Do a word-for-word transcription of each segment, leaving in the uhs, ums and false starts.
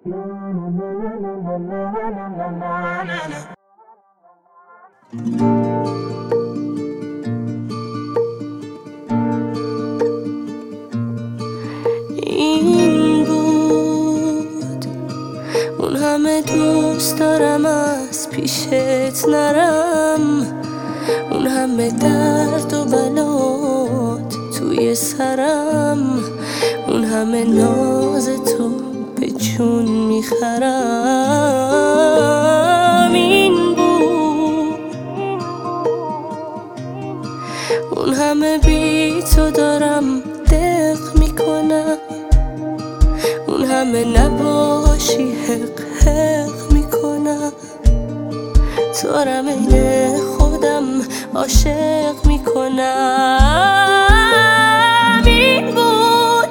این بود اون همه دوست دارم از پیشت نرم، اون همه درد و بلات توی سرم، اون همه ناز تو به جون میخرم. این بود اون همه بی تو دارم دق میکنم، اون همه نباشی حق حق میکنم، تو رم این خودم عاشق میکنم. این بود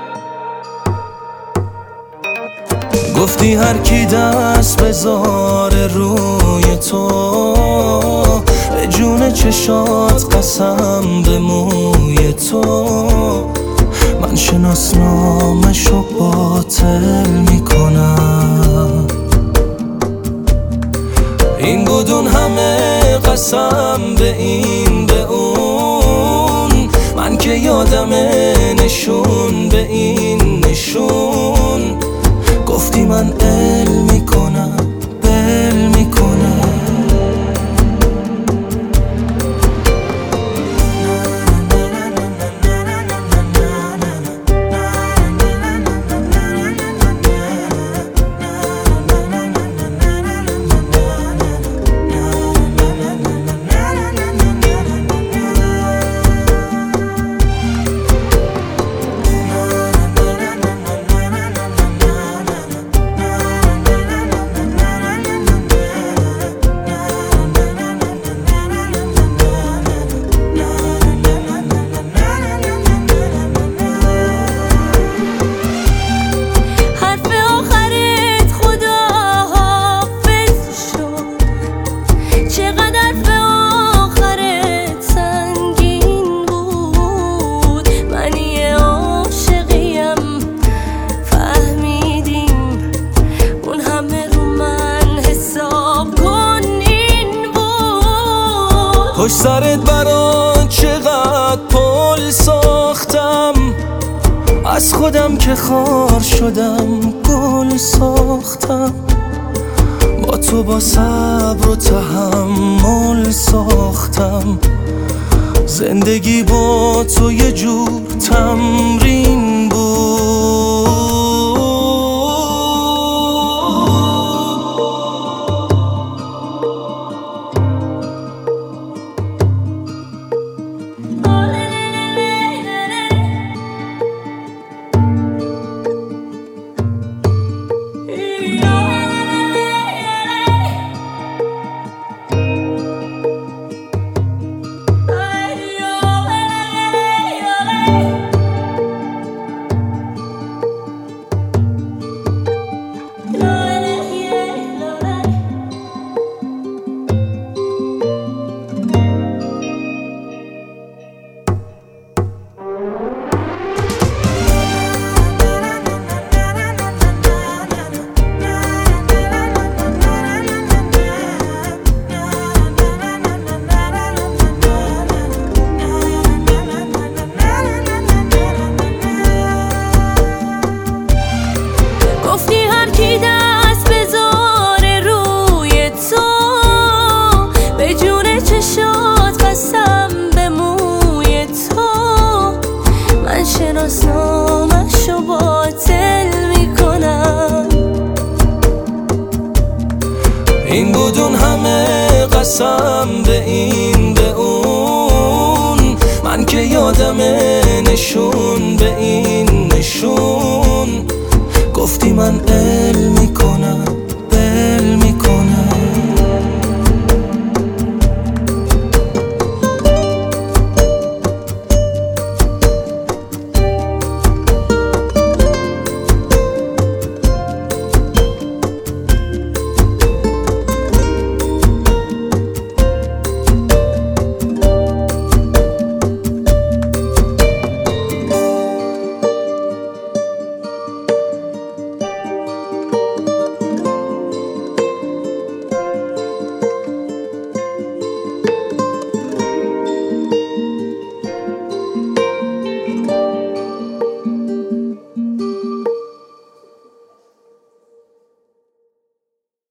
گفتی هر کی دست بذاره روی تو، به جون چشات قسم به موی تو، من شناسنامه‌شو باطل میکنم. این بود اون همه قسم به این به اون، من که یادمه نشون به این نشون، گفتی من ال میکنم بل میکنم. پشت سرت برات چقدر پل ساختم، از خودم که خار شدم گل ساختم، با تو با صبر و تحمل ساختم، زندگی با تو یه جور تمرین بود. شناسنامه‌شو باطل میکنم. این بود اون همه قسم به این به اون، من که یادمه نشون به این